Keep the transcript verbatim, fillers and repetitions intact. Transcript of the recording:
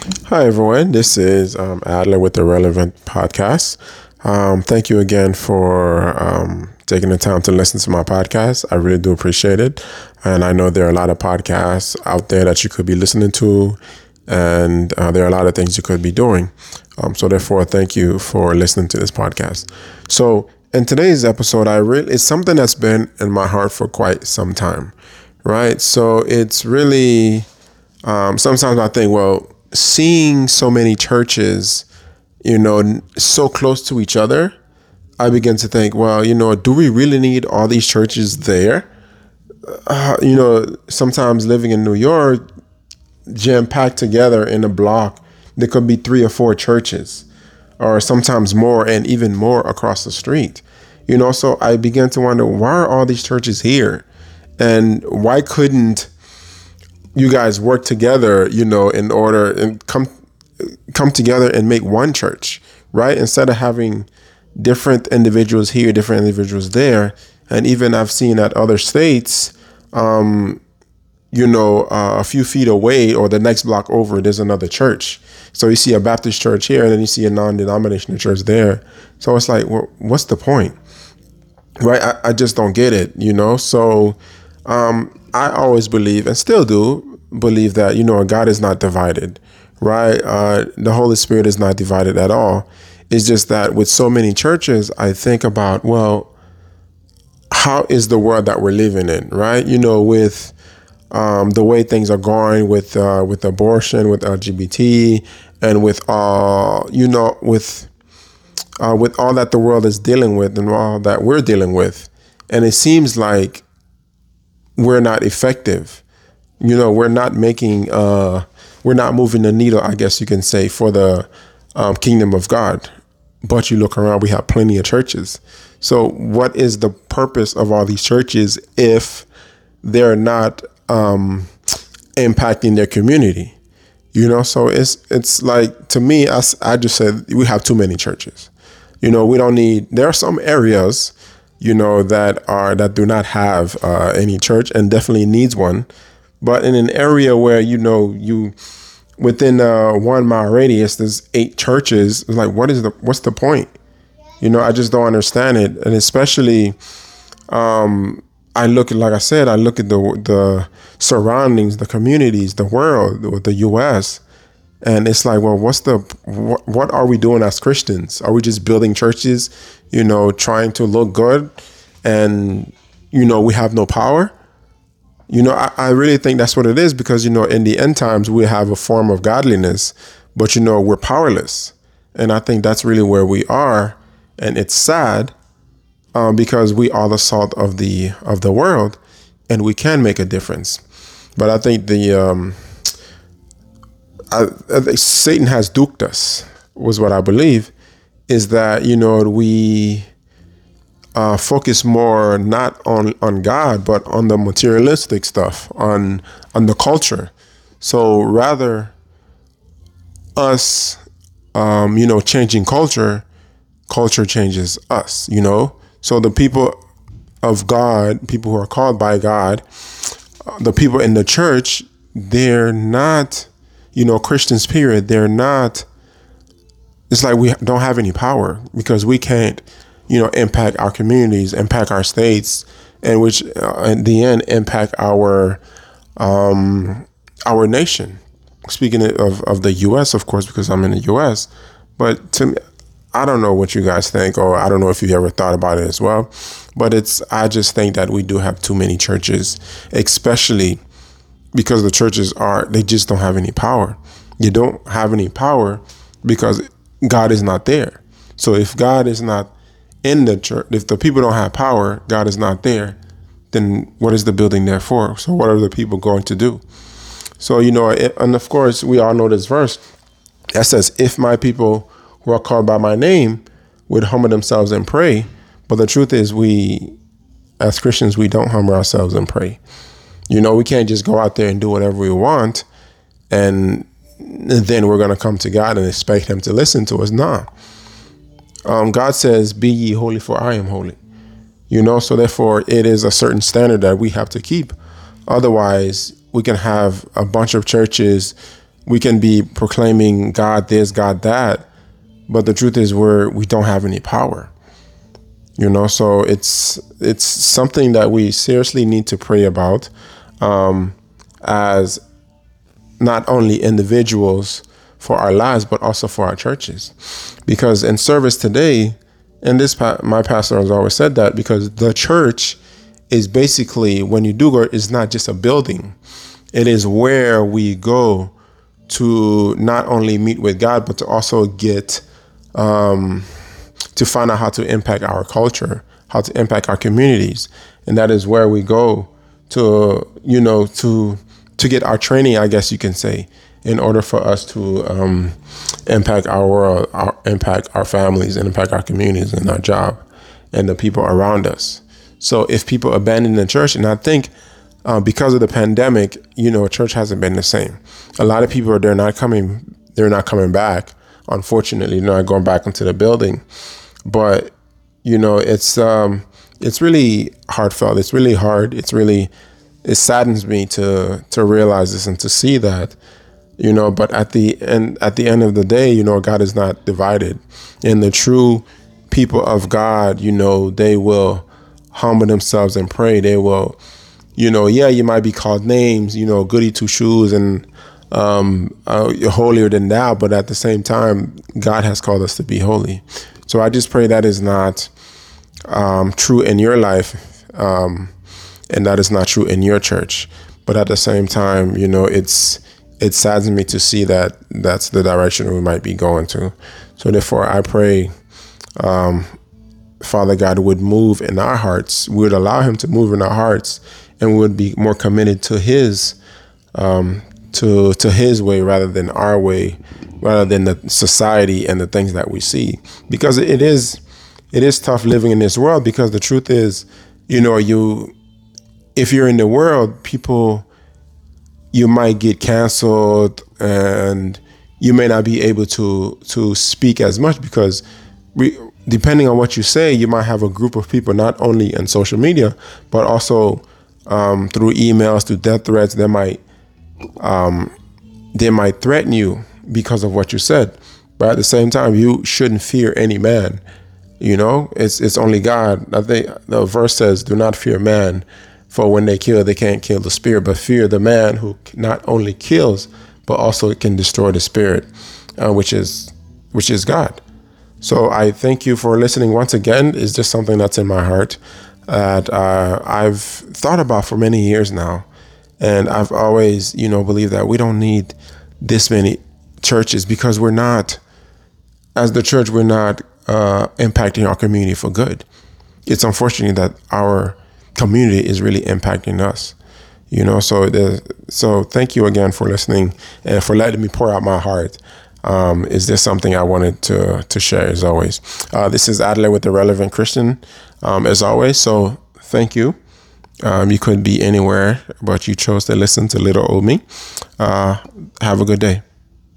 Hi, everyone. This is um, Adler with the Relevant Podcast. Um, thank you again for um, taking the time to listen to my podcast. I really do appreciate it. And I know there are a lot of podcasts out there that you could be listening to, and uh, there are a lot of things you could be doing. Um, so, therefore, thank you for listening to this podcast. So, in today's episode, I really it's something that's been in my heart for quite some time, right? So, it's really um, sometimes I think, well, seeing so many churches, you know, so close to each other, I begin to think, well, you know, do we really need all these churches there? Uh, you know, sometimes living in New York, jam packed together in a block, there could be three or four churches, or sometimes more, and even more across the street. You know, so I began to wonder, why are all these churches here? And why couldn't you guys work together, you know, in order and come come together and make one church, right? Instead of having different individuals here, different individuals there. And even I've seen at other states, um, you know, uh, a few feet away or the next block over, there's another church. So you see a Baptist church here and then you see a non-denominational church there. So it's like, well, what's the point? Right? I, I just don't get it, you know? So um, I always believe and still do believe that, you know, God is not divided, right? Uh, the Holy Spirit is not divided at all. It's just that with so many churches, I think about, well, how is the world that we're living in, right? You know, with um, the way things are going with uh, with abortion, with L G B T, and with all, you know, with uh, with all that the world is dealing with and all that we're dealing with, and it seems like we're not effective. You know, we're not making, uh, we're not moving the needle, I guess you can say, for the um, kingdom of God. But you look around, we have plenty of churches. So what is the purpose of all these churches if they're not um, impacting their community? You know, so it's it's like, to me, I, I just said we have too many churches. You know, we don't need, there are some areas, you know, that are, that do not have uh, any church and definitely needs one. But in an area where, you know, you, within a one mile radius, there's eight churches. It's like, what is the, what's the point? You know, I just don't understand it. And especially, um, I look at, like I said, I look at the the surroundings, the communities, the world, the U S, and it's like, well, what's the, what, what are we doing as Christians? Are we just building churches, you know, trying to look good, and, you know, we have no power? You know, I, I really think that's what it is, because, you know, in the end times, we have a form of godliness, but, you know, we're powerless. And I think that's really where we are. And it's sad, um, because we are the salt of the of the world, and we can make a difference. But I think the um, I, I think Satan has duped us, was what I believe, is that, you know, we uh, focus more not on, on God, but on the materialistic stuff, on on the culture. So rather us, um, you know, changing culture, culture changes us, you know. So the people of God, people who are called by God, uh, the people in the church, they're not, you know, Christians, period. They're not, it's like we don't have any power, because we can't, you know, impact our communities, impact our states, and which uh, in the end impact our um, our nation. Speaking of, of the U S, of course, because I'm in the U S, but to me, I don't know what you guys think, or I don't know if you ever thought about it as well, but it's, I just think that we do have too many churches, especially because the churches are, they just don't have any power. You don't have any power because God is not there. So if God is not in the church, if the people don't have power, God is not there, then what is the building there for? So what are the people going to do? So, you know, it, and of course, we all know this verse that says, if my people who are called by my name would humble themselves and pray. But the truth is, we, as Christians, we don't humble ourselves and pray. You know, we can't just go out there and do whatever we want, and then we're going to come to God and expect him to listen to us. Nah. Um, God says, be ye holy, for I am holy. You know, so therefore it is a certain standard that we have to keep. Otherwise, we can have a bunch of churches we can be proclaiming God this, God that, but the truth is we're we don't have any power. You know, so it's it's something that we seriously need to pray about, um, as not only individuals for our lives, but also for our churches. Because in service today, and this pa- my pastor has always said that, because the church is basically, when you do go, it's not just a building. It is where we go to not only meet with God, but to also get um, to find out how to impact our culture, how to impact our communities. And that is where we go to, you know, to to get our training, I guess you can say, in order for us to um, impact our world, our, impact our families, and impact our communities and our job and the people around us. So if people abandon the church, and I think uh, because of the pandemic, you know, church hasn't been the same. A lot of people are they're not coming, they're not coming back. Unfortunately, they're not going back into the building. But you know, it's um, it's really heartfelt. It's really hard. It's really it saddens me to to realize this and to see that. You know, but at the end, at the end of the day, you know, God is not divided, and the true people of God, you know, they will humble themselves and pray. They will, you know, yeah, you might be called names, you know, goody two shoes and um, uh, you're holier than thou, but at the same time, God has called us to be holy. So I just pray that is not um, true in your life, um, and that is not true in your church. But at the same time, you know, it's it saddens me to see that that's the direction we might be going to. So therefore, I pray, um, Father God would move in our hearts. We would allow him to move in our hearts, and we would be more committed to his um, to to his way rather than our way, rather than the society and the things that we see. Because it is it is tough living in this world, because the truth is, you know, you if you're in the world, people, you might get canceled and you may not be able to to speak as much, because we, depending on what you say, you might have a group of people, not only in social media, but also um, through emails, through death threats, that might um, they might threaten you because of what you said. But at the same time, you shouldn't fear any man. You know, it's it's only God. I think the verse says, "Do not fear man, for when they kill, they can't kill the spirit, but fear the man who not only kills, but also can destroy the spirit, uh, which is which is God." So I thank you for listening once again. It's just something that's in my heart that uh, I've thought about for many years now. And I've always, you know, believed that we don't need this many churches, because we're not, as the church, we're not uh, impacting our community for good. It's unfortunate that our community is really impacting us, you know. So the, so thank you again for listening and for letting me pour out my heart. Um, is this something I wanted to to share, as always? Uh, this is Adelaide with The Relevant Christian, um, as always. So thank you. Um, you could be anywhere, but you chose to listen to little old me. Uh, have a good day.